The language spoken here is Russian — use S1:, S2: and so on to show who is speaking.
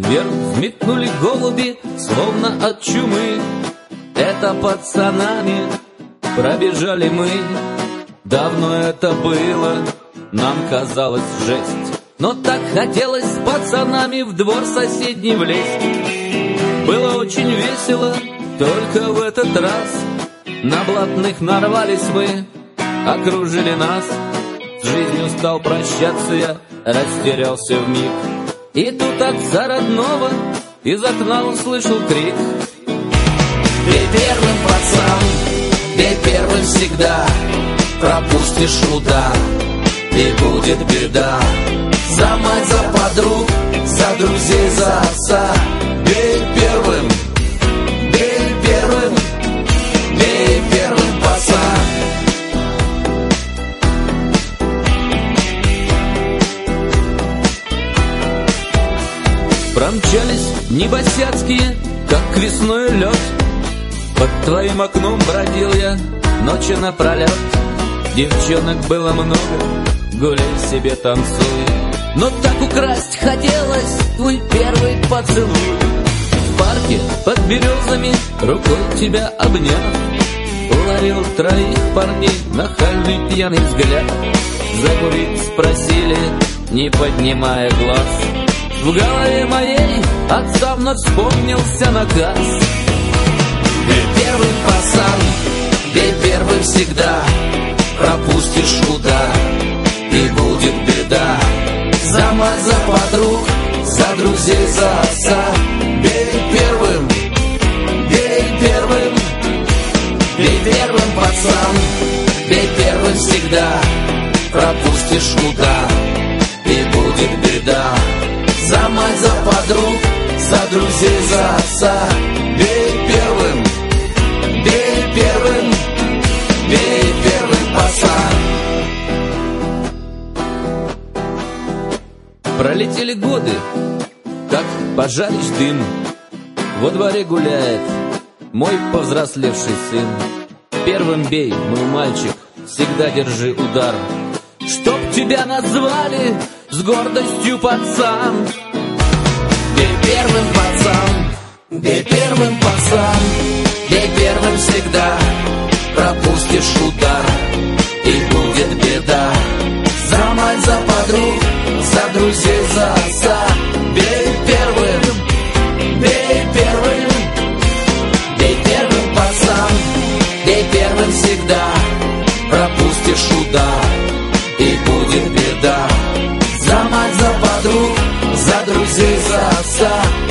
S1: Вверх взметнули голуби, словно от чумы. Это пацанами пробежали мы. Давно это было, нам казалось жесть, но так хотелось с пацанами в двор соседний влезть. Было очень весело, только в этот раз на блатных нарвались мы, окружили нас. С жизнью стал прощаться я, растерялся вмиг. И тут отца родного из окна услышал крик: «Бей первым, пацан, бей первым всегда, пропустишь удар, и будет беда. За мать, за подруг, за друзей, за отца. Бей первым, бей первым, бей первым, пацан». Промчались небосятские, как весной лед. Под твоим окном бродил я ночи напролет. Девчонок было много, гуляй себе, танцуй. Но так украсть хотелось твой первый поцелуй. В парке под березами, рукой тебя обняв, уловил троих парней нахальный пьяный взгляд. Закурить спросили, не поднимая глаз. В голове моей отца вновь вспомнился наказ: «Бей первым, пацан, бей первым всегда, пропустишь удар, и будет беда. За мать, за подруг, за друзей, за отца. Бей первым, бей первым, бей первым, пацан, бей первым всегда, пропустишь удар, и будет беда. За мать, за подруг, за друзей, за отца. Бей первым, бей первым, бей первым, пацан». Пролетели годы, как пожаришь дым. Во дворе гуляет мой повзрослевший сын. Первым бей, мой мальчик, всегда держи удар. Чтоб тебя назвали с гордостью пацан. Бей первым, пацан, бей первым, пацан, бей первым всегда, пропустишь удар, и будет беда. За мать, за подруг, за друзей, за отца. Бей первым, бей первым, бей первым, пацан, бей первым всегда, пропустишь удар, и будет беда. За мать, за подруг, за друзей, за отца.